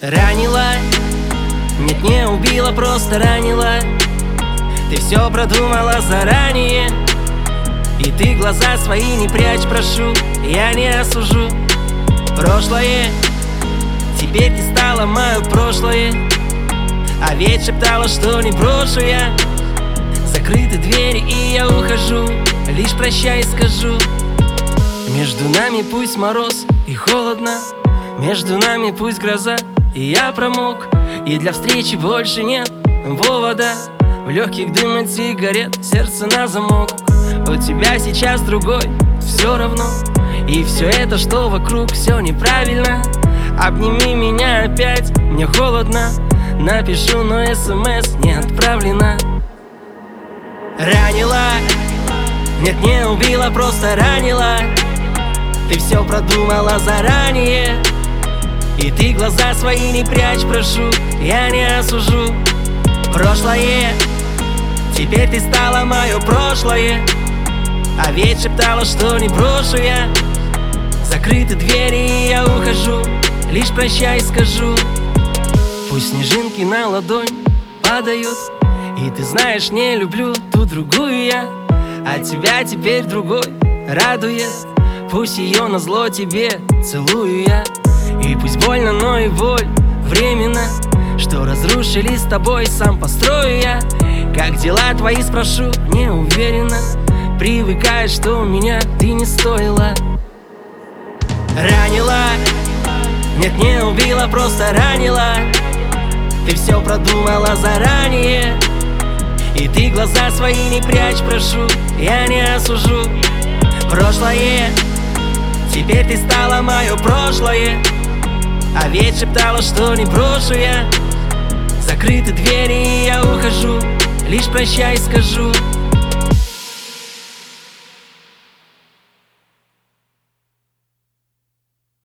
Ранила, нет, не убила, просто ранила. Ты все продумала заранее, и ты глаза свои не прячь, прошу, я не осужу. Прошлое, теперь ты стала мое прошлое, а ведь шептала, что не брошу я. Закрыты двери, и я ухожу, лишь прощай скажу. Между нами пусть мороз и холодно, между нами пусть гроза, и я промок, и для встречи больше нет повода. В легких дым от сигарет, сердце на замок. У тебя сейчас другой, все равно. И все это, что вокруг, все неправильно. Обними меня опять, мне холодно. Напишу, но СМС не отправлено. Ранила, нет, не убила, просто ранила. Ты все продумала заранее, и ты глаза свои не прячь, прошу, я не осужу. Прошлое, теперь ты стала мое прошлое, а ведь шептала, что не брошу я. Закрыты двери, и я ухожу, лишь прощай скажу. Пусть снежинки на ладонь падают, и ты знаешь, не люблю ту другую я, а тебя теперь другой радует. Пусть ее назло тебе целую я, и пусть больно, но и боль временно. Что разрушили с тобой, сам построю я. Как дела твои, спрошу, не уверена. Привыкаешь, что у меня ты не стоила. Ранила, нет, не убила, просто ранила. Ты все продумала заранее, и ты глаза свои не прячь, прошу, я не осужу. Прошлое, теперь ты стала мое прошлое, а ведь шептала, что не брошу я. Закрыты двери, и я ухожу, лишь прощай скажу.